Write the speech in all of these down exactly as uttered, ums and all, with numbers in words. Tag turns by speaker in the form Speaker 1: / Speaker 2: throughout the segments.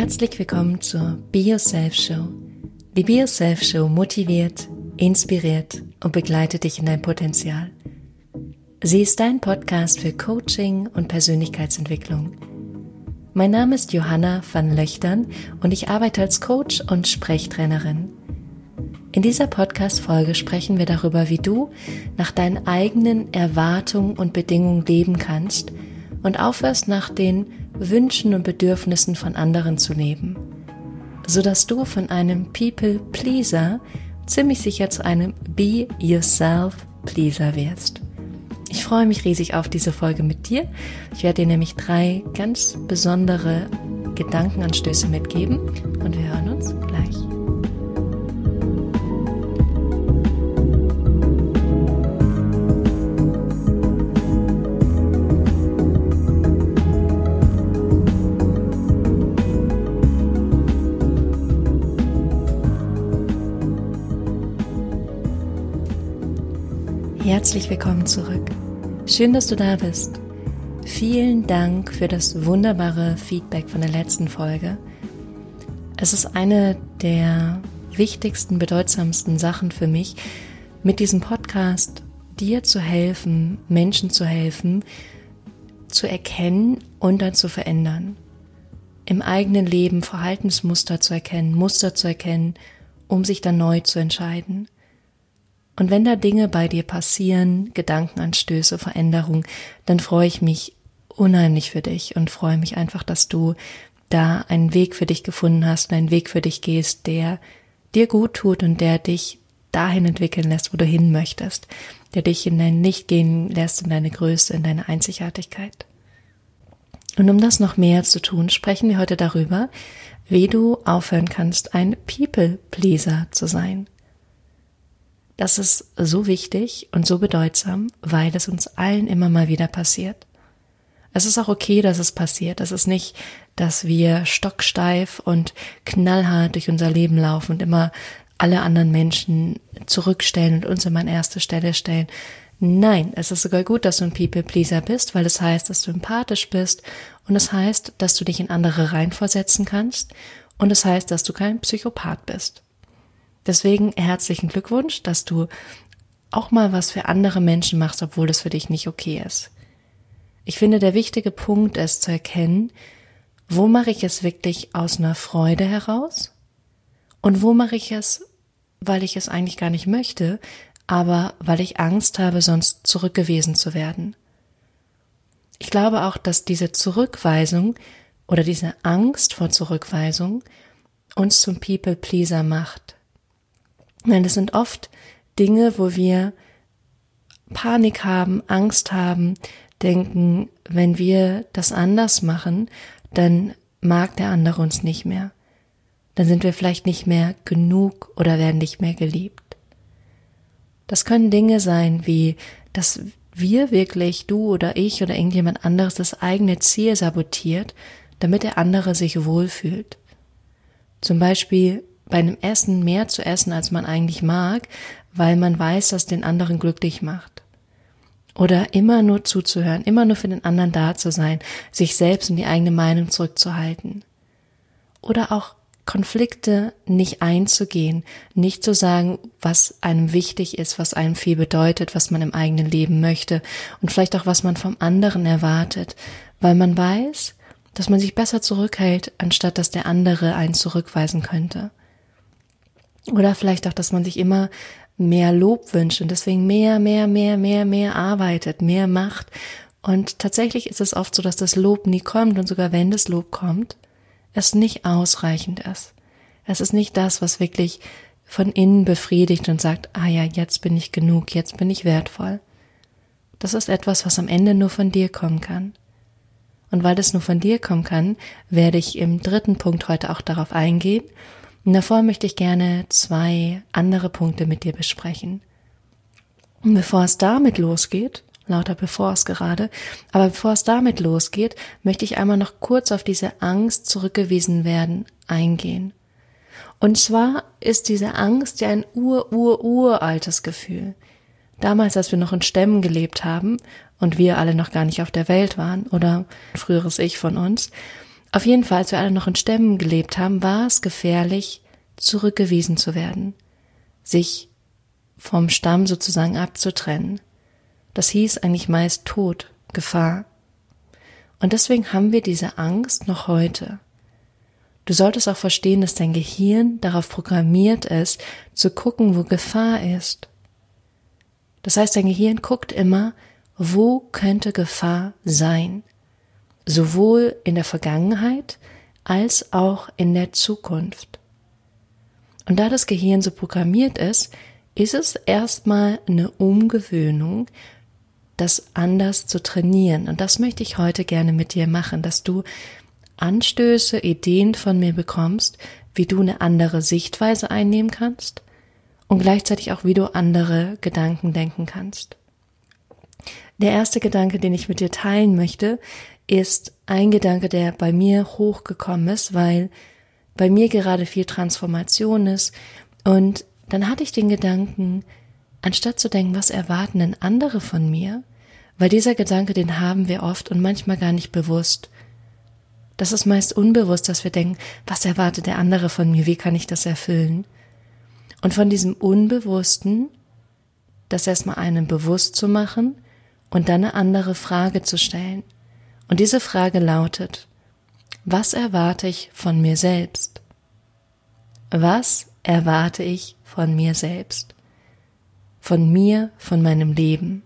Speaker 1: Herzlich willkommen zur Be Yourself Show. Die Be Yourself Show motiviert, inspiriert und begleitet dich in dein Potenzial. Sie ist dein Podcast für Coaching und Persönlichkeitsentwicklung. Mein Name ist Johanna van Löchtern und ich arbeite als Coach und Sprechtrainerin. In dieser Podcast-Folge sprechen wir darüber, wie du nach deinen eigenen Erwartungen und Bedingungen leben kannst und aufhörst, nach den Wünschen und Bedürfnissen von anderen zu leben, sodass du von einem People-Pleaser ziemlich sicher zu einem Be-Yourself-Pleaser wirst. Ich freue mich riesig auf diese Folge mit dir. Ich werde dir nämlich drei ganz besondere Gedankenanstöße mitgeben und wir hören uns gleich. Herzlich willkommen zurück. Schön, dass du da bist. Vielen Dank für das wunderbare Feedback von der letzten Folge. Es ist eine der wichtigsten, bedeutsamsten Sachen für mich, mit diesem Podcast dir zu helfen, Menschen zu helfen, zu erkennen und dann zu verändern. Im eigenen Leben Verhaltensmuster zu erkennen, Muster zu erkennen, um sich dann neu zu entscheiden. Und wenn da Dinge bei dir passieren, Gedankenanstöße, Veränderungen, dann freue ich mich unheimlich für dich und freue mich einfach, dass du da einen Weg für dich gefunden hast und einen Weg für dich gehst, der dir gut tut und der dich dahin entwickeln lässt, wo du hin möchtest, der dich in dein Licht gehen lässt, in deine Größe, in deine Einzigartigkeit. Und um das noch mehr zu tun, sprechen wir heute darüber, wie du aufhören kannst, ein People-Pleaser zu sein. Das ist so wichtig und so bedeutsam, weil es uns allen immer mal wieder passiert. Es ist auch okay, dass es passiert. Es ist nicht, dass wir stocksteif und knallhart durch unser Leben laufen und immer alle anderen Menschen zurückstellen und uns immer an erste Stelle stellen. Nein, es ist sogar gut, dass du ein People-Pleaser bist, weil es heißt, dass du empathisch bist und es heißt, dass du dich in andere reinversetzen kannst und es heißt, dass du kein Psychopath bist. Deswegen herzlichen Glückwunsch, dass du auch mal was für andere Menschen machst, obwohl das für dich nicht okay ist. Ich finde, der wichtige Punkt ist zu erkennen, wo mache ich es wirklich aus einer Freude heraus und wo mache ich es, weil ich es eigentlich gar nicht möchte, aber weil ich Angst habe, sonst zurückgewiesen zu werden. Ich glaube auch, dass diese Zurückweisung oder diese Angst vor Zurückweisung uns zum People-Pleaser macht. Nein, das sind oft Dinge, wo wir Panik haben, Angst haben, denken, wenn wir das anders machen, dann mag der andere uns nicht mehr. Dann sind wir vielleicht nicht mehr genug oder werden nicht mehr geliebt. Das können Dinge sein, wie, dass wir wirklich, du oder ich oder irgendjemand anderes, das eigene Ziel sabotiert, damit der andere sich wohlfühlt. Zum Beispiel bei einem Essen mehr zu essen, als man eigentlich mag, weil man weiß, dass den anderen glücklich macht. Oder immer nur zuzuhören, immer nur für den anderen da zu sein, sich selbst und die eigene Meinung zurückzuhalten. Oder auch Konflikte nicht einzugehen, nicht zu sagen, was einem wichtig ist, was einem viel bedeutet, was man im eigenen Leben möchte und vielleicht auch, was man vom anderen erwartet, weil man weiß, dass man sich besser zurückhält, anstatt dass der andere einen zurückweisen könnte. Oder vielleicht auch, dass man sich immer mehr Lob wünscht und deswegen mehr, mehr, mehr, mehr, mehr arbeitet, mehr macht. Und tatsächlich ist es oft so, dass das Lob nie kommt und sogar wenn das Lob kommt, es nicht ausreichend ist. Es ist nicht das, was wirklich von innen befriedigt und sagt, ah ja, jetzt bin ich genug, jetzt bin ich wertvoll. Das ist etwas, was am Ende nur von dir kommen kann. Und weil das nur von dir kommen kann, werde ich im dritten Punkt heute auch darauf eingehen. Und davor möchte ich gerne zwei andere Punkte mit dir besprechen. Und bevor es damit losgeht, lauter bevor es gerade, aber bevor es damit losgeht, möchte ich einmal noch kurz auf diese Angst zurückgewiesen werden eingehen. Und zwar ist diese Angst ja ein ur, ur, uraltes Gefühl. Damals, als wir noch in Stämmen gelebt haben und wir alle noch gar nicht auf der Welt waren oder ein früheres Ich von uns, Auf jeden Fall, als wir alle noch in Stämmen gelebt haben, war es gefährlich, zurückgewiesen zu werden, sich vom Stamm sozusagen abzutrennen. Das hieß eigentlich meist Tod, Gefahr. Und deswegen haben wir diese Angst noch heute. Du solltest auch verstehen, dass dein Gehirn darauf programmiert ist, zu gucken, wo Gefahr ist. Das heißt, dein Gehirn guckt immer, wo könnte Gefahr sein? Sowohl in der Vergangenheit als auch in der Zukunft. Und da das Gehirn so programmiert ist, ist es erstmal eine Umgewöhnung, das anders zu trainieren. Und das möchte ich heute gerne mit dir machen, dass du Anstöße, Ideen von mir bekommst, wie du eine andere Sichtweise einnehmen kannst und gleichzeitig auch, wie du andere Gedanken denken kannst. Der erste Gedanke, den ich mit dir teilen möchte, ist ein Gedanke, der bei mir hochgekommen ist, weil bei mir gerade viel Transformation ist. Und dann hatte ich den Gedanken, anstatt zu denken, was erwarten denn andere von mir, weil dieser Gedanke, den haben wir oft und manchmal gar nicht bewusst. Das ist meist unbewusst, dass wir denken, was erwartet der andere von mir, wie kann ich das erfüllen? Und von diesem Unbewussten, das erstmal einem bewusst zu machen und dann eine andere Frage zu stellen. Und diese Frage lautet, was erwarte ich von mir selbst? Was erwarte ich von mir selbst? Von mir, von meinem Leben?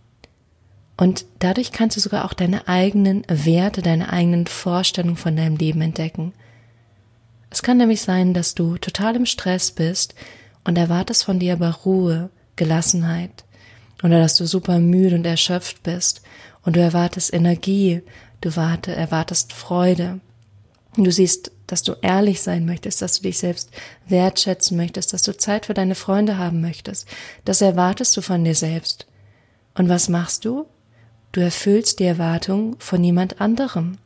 Speaker 1: Und dadurch kannst du sogar auch deine eigenen Werte, deine eigenen Vorstellungen von deinem Leben entdecken. Es kann nämlich sein, dass du total im Stress bist und erwartest von dir aber Ruhe, Gelassenheit. Oder dass du super müde und erschöpft bist und du erwartest Energie, du warte, erwartest Freude. Du siehst, dass du ehrlich sein möchtest, dass du dich selbst wertschätzen möchtest, dass du Zeit für deine Freunde haben möchtest. Das erwartest du von dir selbst. Und was machst du? Du erfüllst die Erwartung von jemand anderem.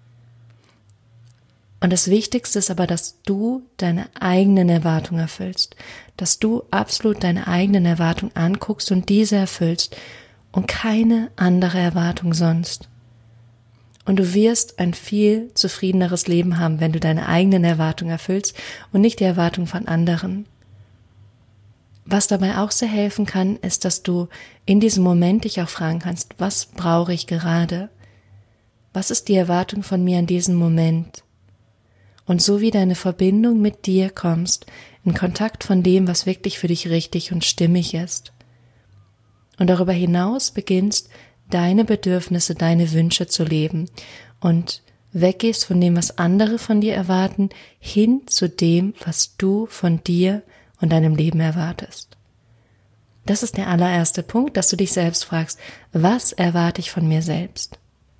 Speaker 1: Und das Wichtigste ist aber, dass du deine eigenen Erwartungen erfüllst, dass du absolut deine eigenen Erwartungen anguckst und diese erfüllst und keine andere Erwartung sonst. Und du wirst ein viel zufriedeneres Leben haben, wenn du deine eigenen Erwartungen erfüllst und nicht die Erwartungen von anderen. Was dabei auch sehr helfen kann, ist, dass du in diesem Moment dich auch fragen kannst, was brauche ich gerade? Was ist die Erwartung von mir in diesem Moment? Und so wie deine Verbindung mit dir kommst, in Kontakt von dem, was wirklich für dich richtig und stimmig ist. Und darüber hinaus beginnst, deine Bedürfnisse, deine Wünsche zu leben und weggehst von dem, was andere von dir erwarten, hin zu dem, was du von dir und deinem Leben erwartest. Das ist der allererste Punkt, dass du dich selbst fragst, was erwarte ich von mir selbst?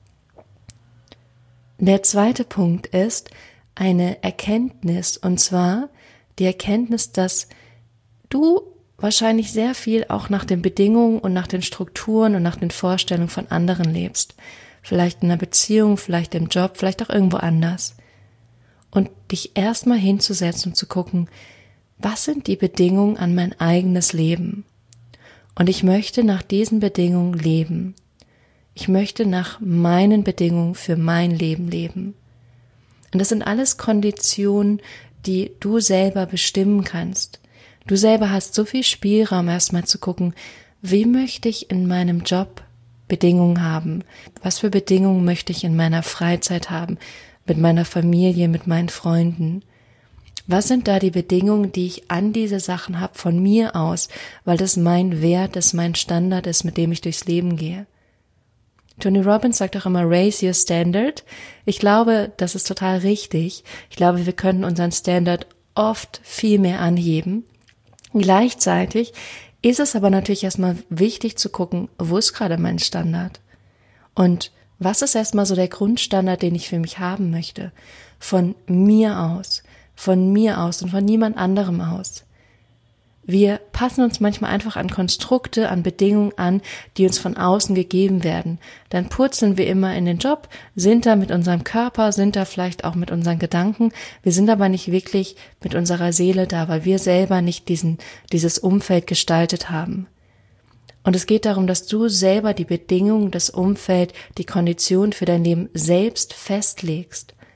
Speaker 1: Der zweite Punkt ist eine Erkenntnis, und zwar die Erkenntnis, dass du wahrscheinlich sehr viel auch nach den Bedingungen und nach den Strukturen und nach den Vorstellungen von anderen lebst. Vielleicht in einer Beziehung, vielleicht im Job, vielleicht auch irgendwo anders. Und dich erstmal hinzusetzen und zu gucken, was sind die Bedingungen an mein eigenes Leben? Und ich möchte nach diesen Bedingungen leben. Ich möchte nach meinen Bedingungen für mein Leben leben. Und das sind alles Konditionen, die du selber bestimmen kannst. Du selber hast so viel Spielraum, erstmal zu gucken, wie möchte ich in meinem Job Bedingungen haben? Was für Bedingungen möchte ich in meiner Freizeit haben? Mit meiner Familie, mit meinen Freunden? Was sind da die Bedingungen, die ich an diese Sachen habe von mir aus, weil das mein Wert ist, mein Standard ist, mit dem ich durchs Leben gehe? Tony Robbins sagt auch immer, raise your standard. Ich glaube, das ist total richtig. Ich glaube, wir können unseren Standard oft viel mehr anheben. Gleichzeitig ist es aber natürlich erstmal wichtig zu gucken, wo ist gerade mein Standard? Und was ist erstmal so der Grundstandard, den ich für mich haben möchte? Von mir aus, von mir aus und von niemand anderem aus. Wir passen uns manchmal einfach an Konstrukte, an Bedingungen an, die uns von außen gegeben werden. Dann purzeln wir immer in den Job, sind da mit unserem Körper, sind da vielleicht auch mit unseren Gedanken. Wir sind aber nicht wirklich mit unserer Seele da, weil wir selber nicht diesen, dieses Umfeld gestaltet haben. Und es geht darum, dass du selber die Bedingungen, das Umfeld, die Kondition für dein Leben selbst festlegst.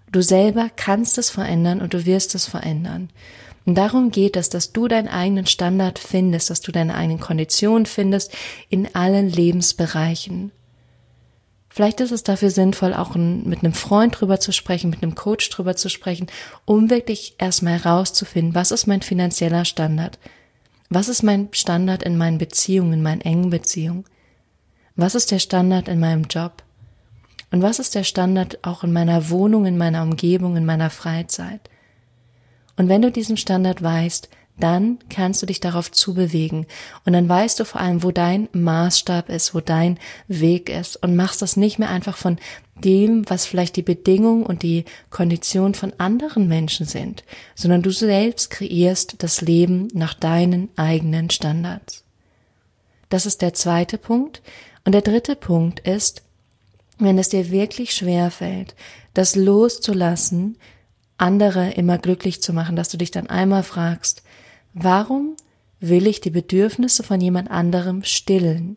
Speaker 1: Du selber kannst es verändern und du wirst es verändern. Und darum geht es, dass du deinen eigenen Standard findest, dass du deine eigenen Konditionen findest in allen Lebensbereichen. Vielleicht ist es dafür sinnvoll, auch mit einem Freund drüber zu sprechen, mit einem Coach drüber zu sprechen, um wirklich erstmal herauszufinden, was ist mein finanzieller Standard? Was ist mein Standard in meinen Beziehungen, in meinen engen Beziehungen? Was ist der Standard in meinem Job? Und was ist der Standard auch in meiner Wohnung, in meiner Umgebung, in meiner Freizeit? Und wenn du diesen Standard weißt, dann kannst du dich darauf zubewegen und dann weißt du vor allem, wo dein Maßstab ist, wo dein Weg ist und machst das nicht mehr einfach von dem, was vielleicht die Bedingungen und die Konditionen von anderen Menschen sind, sondern du selbst kreierst das Leben nach deinen eigenen Standards. Das ist der zweite Punkt. Und der dritte Punkt ist, wenn es dir wirklich schwerfällt, das loszulassen, andere immer glücklich zu machen, dass du dich dann einmal fragst, warum will ich die Bedürfnisse von jemand anderem stillen?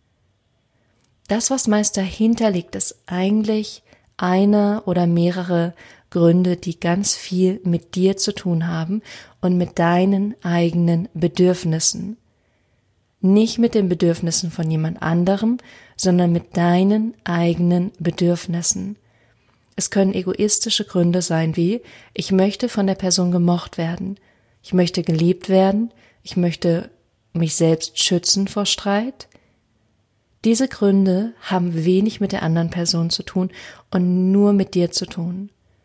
Speaker 1: Das, was meist dahinter liegt, ist eigentlich einer oder mehrere Gründe, die ganz viel mit dir zu tun haben und mit deinen eigenen Bedürfnissen. Nicht mit den Bedürfnissen von jemand anderem, sondern mit deinen eigenen Bedürfnissen. Es können egoistische Gründe sein wie, ich möchte von der Person gemocht werden, ich möchte geliebt werden, ich möchte mich selbst schützen vor Streit. Diese Gründe haben wenig mit der anderen Person zu tun und nur mit dir zu tun.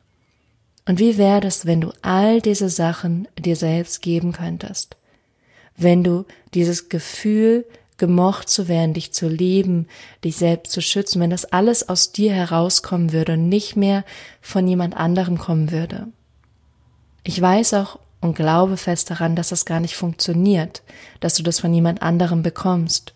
Speaker 1: Und wie wäre es, wenn du all diese Sachen dir selbst geben könntest? Wenn du dieses Gefühl, gemocht zu werden, dich zu lieben, dich selbst zu schützen, wenn das alles aus dir herauskommen würde und nicht mehr von jemand anderem kommen würde. Ich weiß auch und glaube fest daran, dass das gar nicht funktioniert, dass du das von jemand anderem bekommst.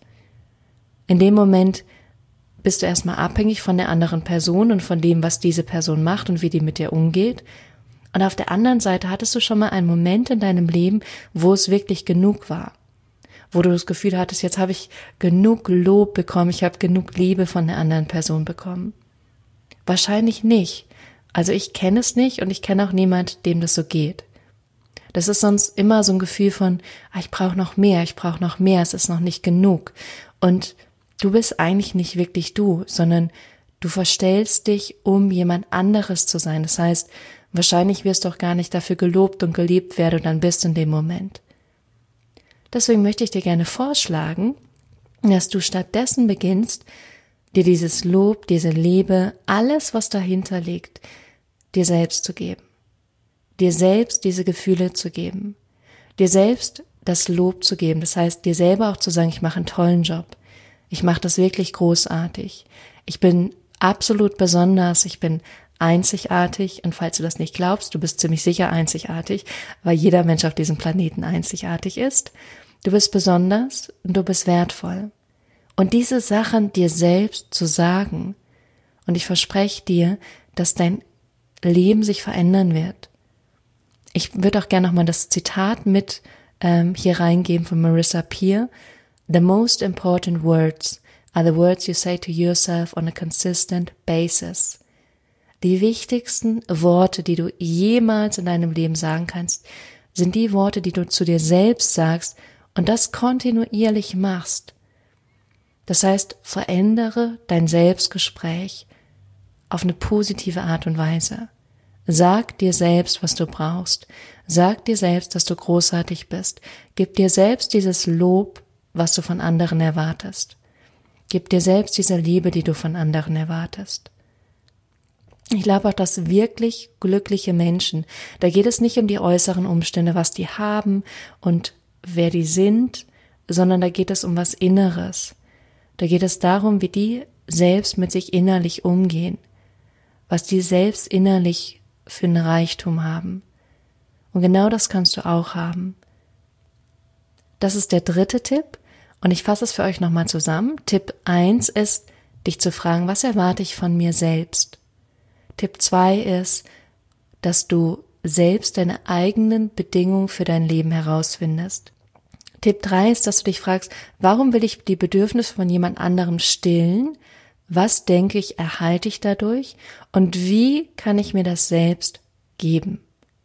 Speaker 1: In dem Moment bist du erstmal abhängig von der anderen Person und von dem, was diese Person macht und wie die mit dir umgeht. Und auf der anderen Seite hattest du schon mal einen Moment in deinem Leben, wo es wirklich genug war. Wo du das Gefühl hattest, jetzt habe ich genug Lob bekommen, ich habe genug Liebe von der anderen Person bekommen. Wahrscheinlich nicht. Also ich kenne es nicht und ich kenne auch niemand, dem das so geht. Das ist sonst immer so ein Gefühl von, ah, ich brauche noch mehr, ich brauche noch mehr, es ist noch nicht genug. Und du bist eigentlich nicht wirklich du, sondern du verstellst dich, um jemand anderes zu sein. Das heißt, wahrscheinlich wirst du auch gar nicht dafür gelobt und geliebt, wer du dann bist in dem Moment. Deswegen möchte ich dir gerne vorschlagen, dass du stattdessen beginnst, dir dieses Lob, diese Liebe, alles, was dahinter liegt, dir selbst zu geben. Dir selbst diese Gefühle zu geben. Dir selbst das Lob zu geben. Das heißt, dir selber auch zu sagen, ich mache einen tollen Job. Ich mache das wirklich großartig. Ich bin absolut besonders. Ich bin einzigartig. Und falls du das nicht glaubst, du bist ziemlich sicher einzigartig, weil jeder Mensch auf diesem Planeten einzigartig ist. Du bist besonders und du bist wertvoll. Und diese Sachen dir selbst zu sagen, und ich verspreche dir, dass dein Leben sich verändern wird. Ich würde auch gerne nochmal das Zitat mit ähm, hier reingeben von Marissa Peer. The most important words are the words you say to yourself on a consistent basis. Die wichtigsten Worte, die du jemals in deinem Leben sagen kannst, sind die Worte, die du zu dir selbst sagst und das kontinuierlich machst. Das heißt, verändere dein Selbstgespräch auf eine positive Art und Weise. Sag dir selbst, was du brauchst. Sag dir selbst, dass du großartig bist. Gib dir selbst dieses Lob, was du von anderen erwartest. Gib dir selbst diese Liebe, die du von anderen erwartest. Ich glaube auch, dass wirklich glückliche Menschen, da geht es nicht um die äußeren Umstände, was die haben und wer die sind, sondern da geht es um was Inneres. Da geht es darum, wie die selbst mit sich innerlich umgehen, was die selbst innerlich für einen Reichtum haben. Und genau das kannst du auch haben. Das ist der dritte Tipp und ich fasse es für euch nochmal zusammen. Tipp eins ist, dich zu fragen, was erwarte ich von mir selbst? Tipp zwei ist, dass du selbst deine eigenen Bedingungen für dein Leben herausfindest. Tipp drei ist, dass du dich fragst, warum will ich die Bedürfnisse von jemand anderem stillen? Was denke ich, erhalte ich dadurch und wie kann ich mir das selbst geben?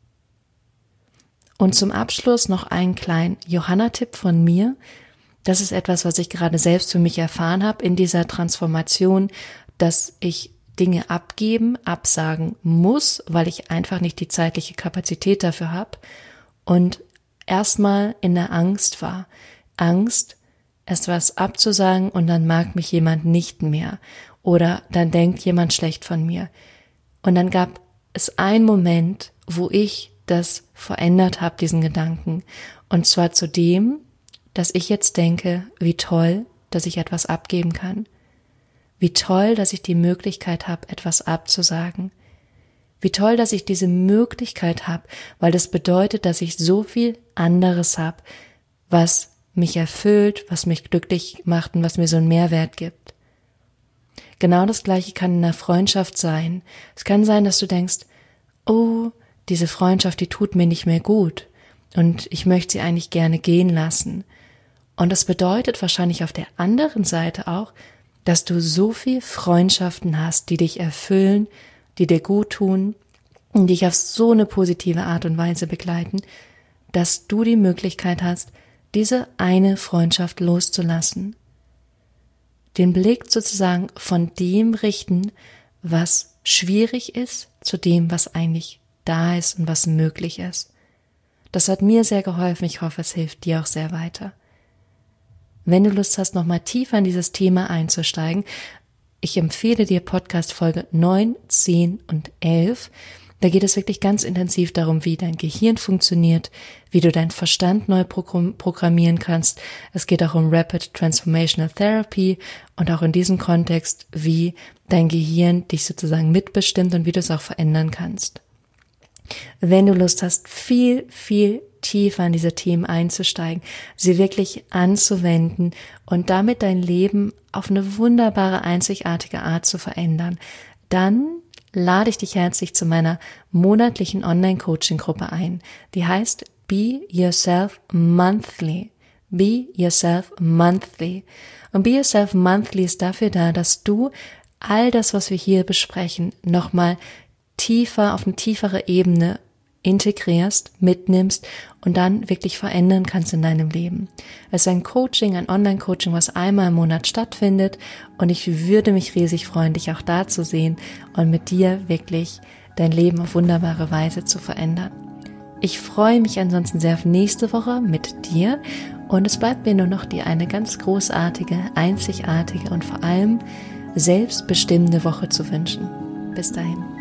Speaker 1: Und zum Abschluss noch einen kleinen Johanna-Tipp von mir. Das ist etwas, was ich gerade selbst für mich erfahren habe in dieser Transformation, dass ich Dinge abgeben, absagen muss, weil ich einfach nicht die zeitliche Kapazität dafür habe und erstmal in der Angst war. Angst, erst was abzusagen und dann mag mich jemand nicht mehr oder dann denkt jemand schlecht von mir. Und dann gab es einen Moment, wo ich das verändert habe, diesen Gedanken. Und zwar zu dem, dass ich jetzt denke, wie toll, dass ich etwas abgeben kann. Wie toll, dass ich die Möglichkeit habe, etwas abzusagen. Wie toll, dass ich diese Möglichkeit habe, weil das bedeutet, dass ich so viel anderes habe, was mich erfüllt, was mich glücklich macht und was mir so einen Mehrwert gibt. Genau das Gleiche kann in einer Freundschaft sein. Es kann sein, dass du denkst, oh, diese Freundschaft, die tut mir nicht mehr gut und ich möchte sie eigentlich gerne gehen lassen. Und das bedeutet wahrscheinlich auf der anderen Seite auch, dass du so viel Freundschaften hast, die dich erfüllen, die dir gut tun und dich auf so eine positive Art und Weise begleiten, dass du die Möglichkeit hast, diese eine Freundschaft loszulassen. Den Blick sozusagen von dem richten, was schwierig ist, zu dem, was eigentlich da ist und was möglich ist. Das hat mir sehr geholfen, ich hoffe, es hilft dir auch sehr weiter. Wenn du Lust hast, nochmal tiefer in dieses Thema einzusteigen, ich empfehle dir Podcast Folge neun, zehn und elf. Da geht es wirklich ganz intensiv darum, wie dein Gehirn funktioniert, wie du deinen Verstand neu programmieren kannst. Es geht auch um Rapid Transformational Therapy und auch in diesem Kontext, wie dein Gehirn dich sozusagen mitbestimmt und wie du es auch verändern kannst. Wenn du Lust hast, viel, viel tiefer in diese Themen einzusteigen, sie wirklich anzuwenden und damit dein Leben auf eine wunderbare, einzigartige Art zu verändern, dann lade ich dich herzlich zu meiner monatlichen Online-Coaching-Gruppe ein. Die heißt Be Yourself Monthly. Be Yourself Monthly. Und Be Yourself Monthly ist dafür da, dass du all das, was wir hier besprechen, nochmal tiefer, auf eine tiefere Ebene integrierst, mitnimmst und dann wirklich verändern kannst in deinem Leben. Es ist ein Coaching, ein Online-Coaching, was einmal im Monat stattfindet und ich würde mich riesig freuen, dich auch da zu sehen und mit dir wirklich dein Leben auf wunderbare Weise zu verändern. Ich freue mich ansonsten sehr auf nächste Woche mit dir und es bleibt mir nur noch dir eine ganz großartige, einzigartige und vor allem selbstbestimmende Woche zu wünschen. Bis dahin.